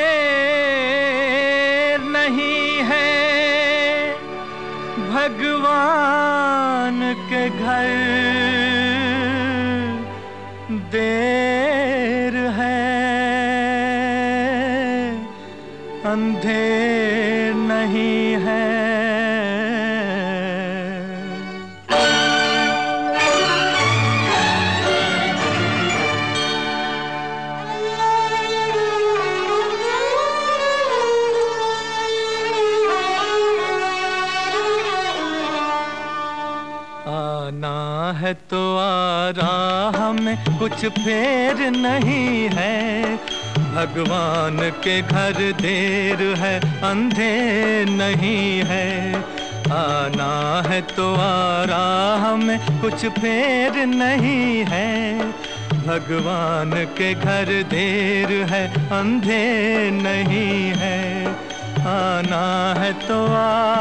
देर नहीं है, भगवान के घर देर है, अंधेर नहीं है। आना है तो आ राह में, कुछ फेर नहीं है, भगवान के घर देर है, अंधेर नहीं है। आना है तो आ राह में, कुछ फेर नहीं है, भगवान के घर देर है, अंधेर नहीं है। आना है तो आ।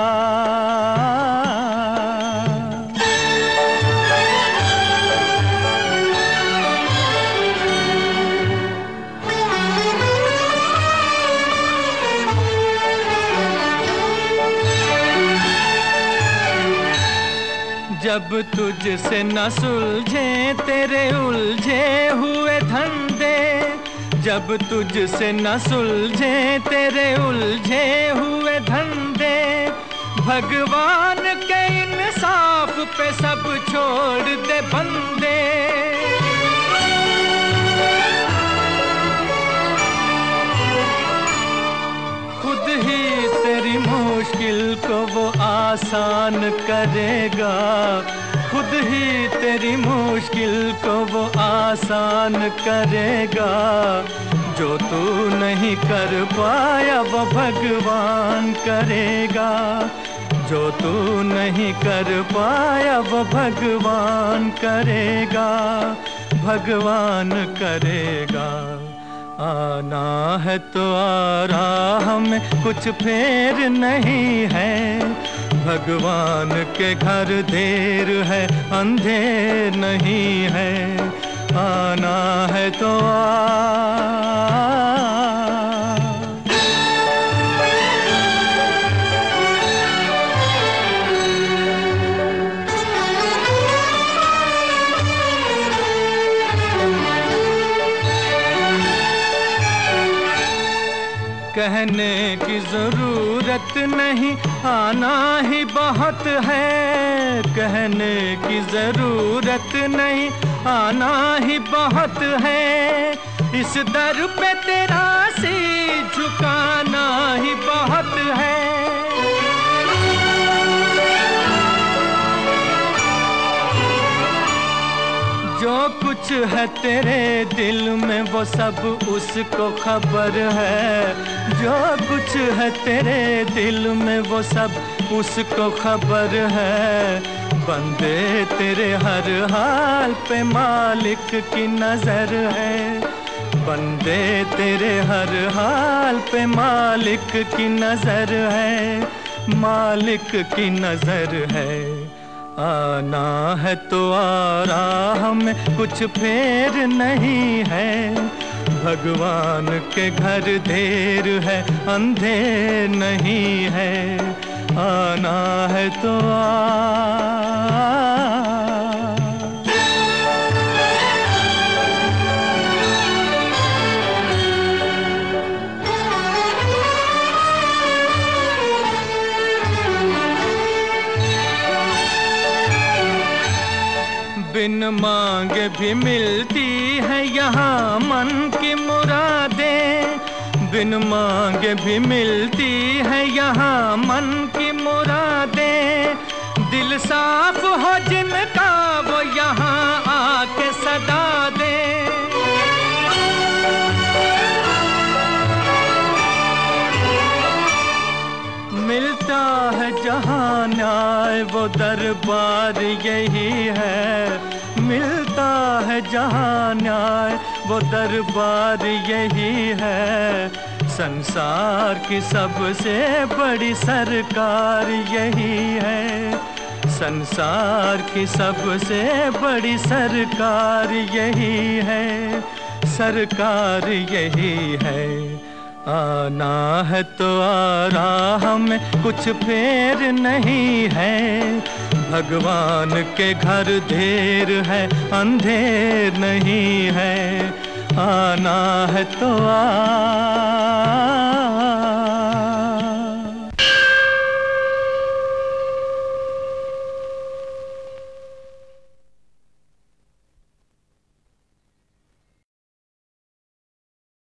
जब तुझसे न सुलझे तेरे उलझे हुए धंधे, जब तुझसे न सुलझे तेरे उलझे हुए धंधे, भगवान के इंसाफ पे सब छोड़ दे बंदे। खुद ही तेरी मुश्किल को वो आसान करेगा, खुद ही तेरी मुश्किल को वो आसान करेगा। जो तू नहीं कर पाया वो भगवान करेगा, जो तू नहीं कर पाया वो भगवान करेगा, भगवान करेगा। आना है तो आ राह में, कुछ फेर नहीं है, भगवान के घर देर है, अंधेर नहीं है। आना है तो आ। कहने की जरूरत नहीं, आना ही बहुत है, कहने की जरूरत नहीं, आना ही बहुत है। इस दर पे तेरा शीश झुकाना ही बहुत है। जो कुछ है तेरे दिल में वो सब उसको खबर है, जो कुछ है तेरे दिल में वो सब उसको खबर है। बंदे तेरे हर हाल पे मालिक की नजर है, बंदे तेरे हर हाल पे मालिक की नजर है, मालिक की नजर है। आना है तो आ राह में, कुछ फेर नहीं है, भगवान के घर देर है, अंधेर नहीं है। आना है तो आ। बिन मांगे भी मिलती है यहाँ मन की मुरादें, बिन मांगे भी मिलती है यहाँ मन की मुरादें। दिल साफ हो जिनका वो यहाँ आके सदा दे। मिलता है जहाँ न्याय वो दरबार यही है, मिलता है जहाँ न्याय वो दरबार यही है। संसार की सबसे बड़ी सरकार यही है, संसार की सबसे बड़ी सरकार यही है, सरकार यही है। आना है तो आ राह में कुछ फेर नहीं है, भगवान के घर देर है अंधेर नहीं है। आना है तो आ